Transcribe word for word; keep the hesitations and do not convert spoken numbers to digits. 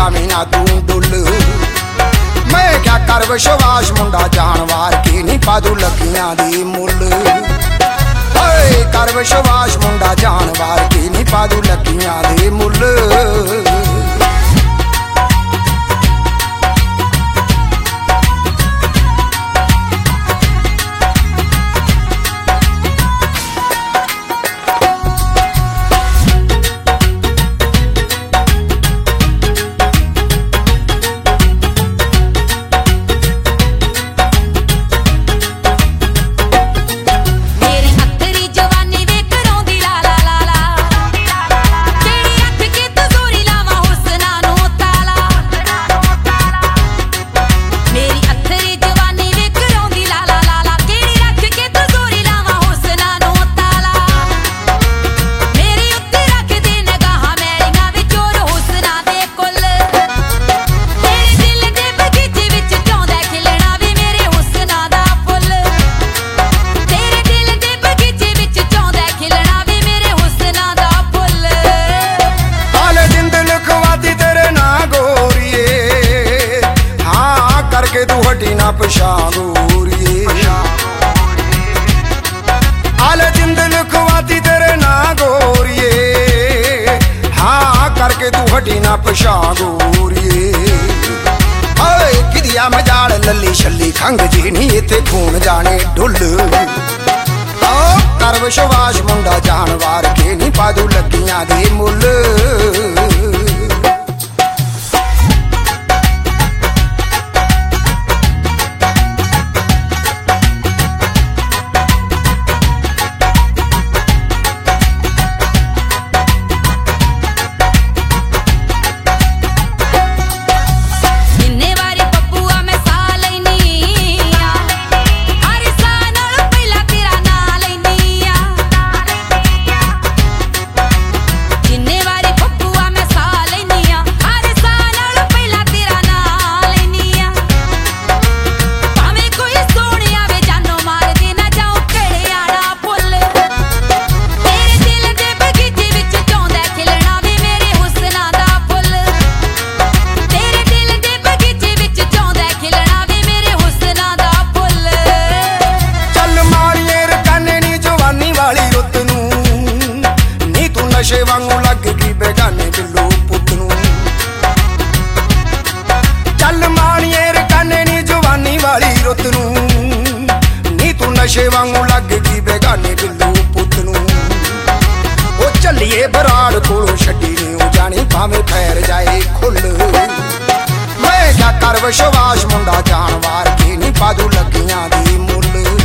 Xavi ना तू डुल। मैं क्या कर विश्वास मुंडा जानवार की नहीं पादू लगियां दी मुल। कर विश्वास मुंडा जानवार की नहीं पादू लगियां दी मुल। ना पछागोरिए आले जिंद लिखवाती तेरे ना गोरिए। हाँ करके तू हटी ना पछागोरिए। किदिया मजाल लली छली खंग जी नी इथे खून जाने ढुल। कर विश्वास मुंडा जानवार के नी पादू लगियां दी मुल। नशे वांगू लग गई बेगाने बिल्लू पुत नू। चल माणिए रकाने नी जवानी वाली रुत नू। नी तू नशे वांगू लग गई बेगाने बिल्लू पुत नू। ओ चलिए बराड़ कोलों छड्डी नी जानी भावें खैर जाए खुल। मैं क्या कर विश्वास मुंडा जानवार की नी पादू लगियां दी मुल।